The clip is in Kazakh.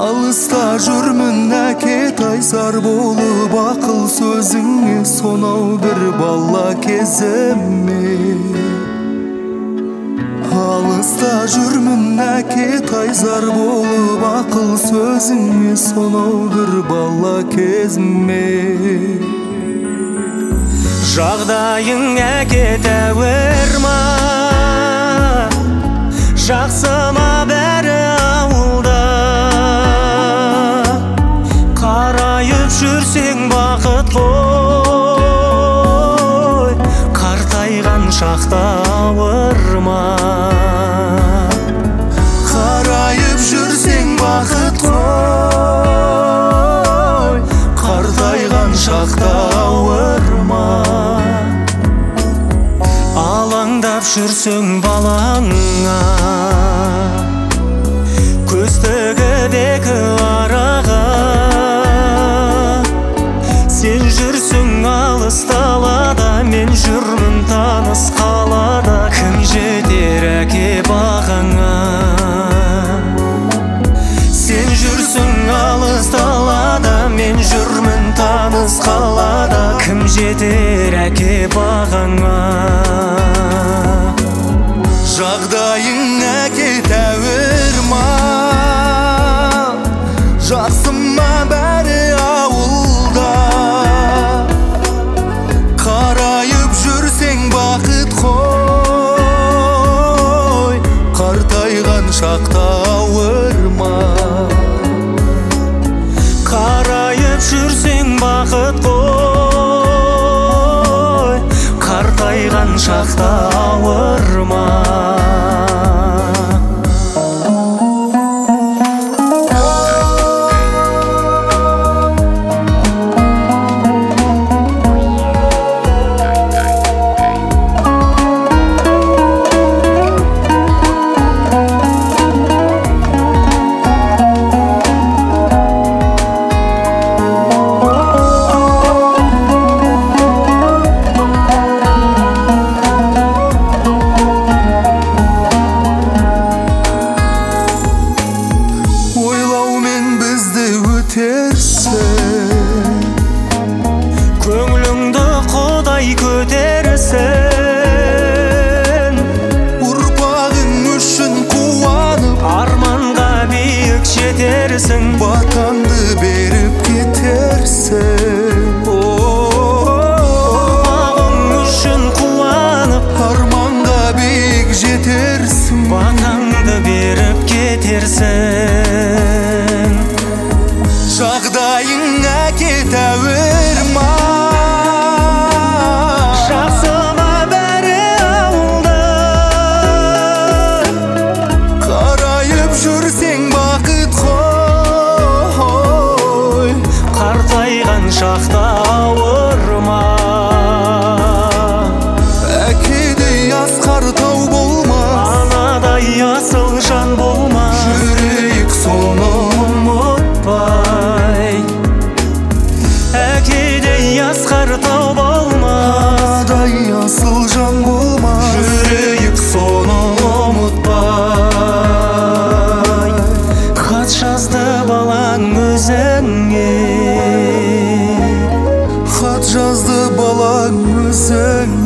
Алыста жүрмін әке тайсар болып, ақыл сөзіңе сонау бір бала кезіме. Алыста жүрмін әке тайсар болып, ақыл сөзіңе сонау бір бала кезіме. Жағдайың әке тәуір ма, жақсы ма бәрі ауылда? Қарайып жүрсең бақыт қой, қартайған шақта ауыр ма? Қарайып жүрсең бақыт қой, қартайған шақта ауыр ма? Алаңдап жүрсең балаңа, көз тігіп екі араға. Сен жүрсің алыс далада, мен жүрмін таныс қалада. Кім жетер әке бағаңа? Сен жүрсің алыс далада, мен жүрмін таныс қалада. Кім жетер әке бағаңа? Жағдайың әке тәуір ма, жақсы ма бәрі ауылда? Қарайып жүрсең бақыт қой, қартайған шақта ауыр ма? Қарайып жүрсең бақыт қой, қартайған шақта ауыр ма? Көңліңді Құдай көтерсін, ұрпағың үшін қуанып, арманға биік жетерсің. батаңды беріп кетерсің. Ұрпағың үшін қуанып, арманға биік жетерсің. батаңды беріп кетерсің. Жағдайың әке тәуір ма, жақсы ма бәрі ауылда? қарайып жүрсең бақыт қой, Қартайған шақта ауыр ма? әкедей асқар тау болма, Анадай асыл жан болма, жүрейік соны ұмытпай. Әкедей асқар тау болма, анадай асыл жан болма, жүрейік соны ұмытпай. Хат жазды балаң өзіңе, хат жазды балаң өзіңе.